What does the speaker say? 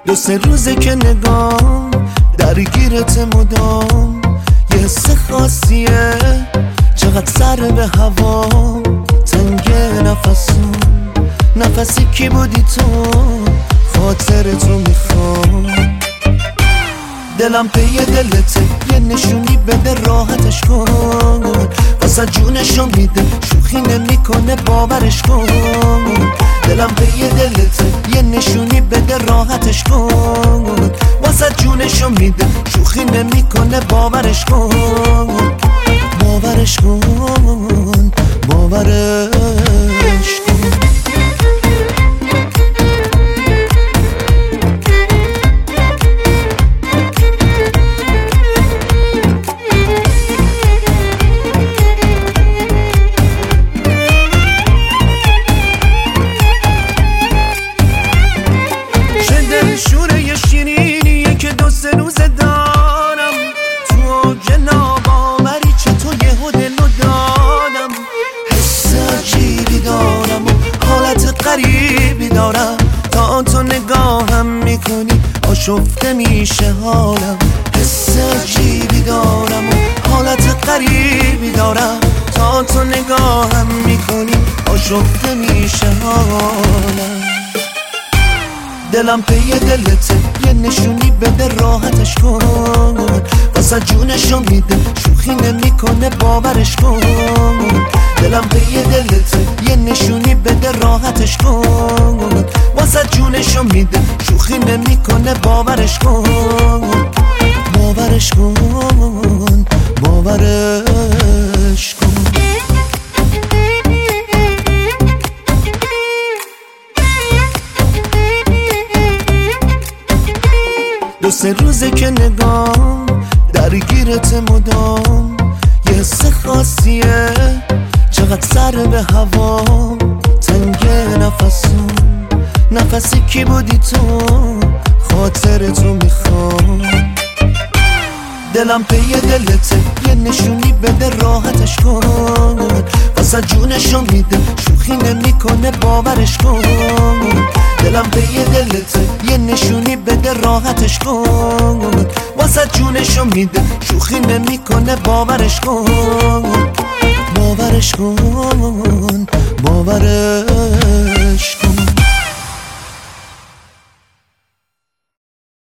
دو سه روزه که نگام درگیرت مدام، یه حس خاصیه چقدر سر به هوا، تنگ نفسم نفسی کی بودی تو، خاطر تو میخوام. دلم پی دلته، یه نشونی بده راحتش کن، واسه جونشو میده شوخی نمیکنه باورش کن. دلم پی دلته، یه نشونی بده راحتش کن، واسه جونشو میده شوخی نمیکنه باورش کن. باورش کن، باورش کن. شوره یه شیرینیه که دو سه روزه دارم، تو جناباوری چطور یهو دلو دادم. حس عجیبی دارم و حالت غریبی دارم، تا تو نگاهم میکنی آشفته میشه حالم. حس عجیبی دارم و حالت غریبی دارم، تا تو نگاهم میکنی آشفته میشه حالم. دلم پی دلته، یه نشونی بده راحتش کن، واسه جونشو میده شوخی نمیکنه باورش کن. دلم پی دلته، یه نشونی بده راحتش کن، واسه جونشو میده شوخی نمیکنه باورش کن. باورش کن، باورش کن. دو سه روزه که نگام درگیرت مدام، یه حس خاصیه چقدر سر به هوا، تنگ نفسم نفسی کی بودی تو، خاطر تو میخوام. دلم پی دلته، یه نشونی بده راحتش کن، واسه جونشو میده شوخی نمیکنه باورش کن. دلم پی دلته، یه نشونی بده راحتش کن، واسه جونشو میده شوخی نمیکنه باورش کن. باورش کن، باورش کن.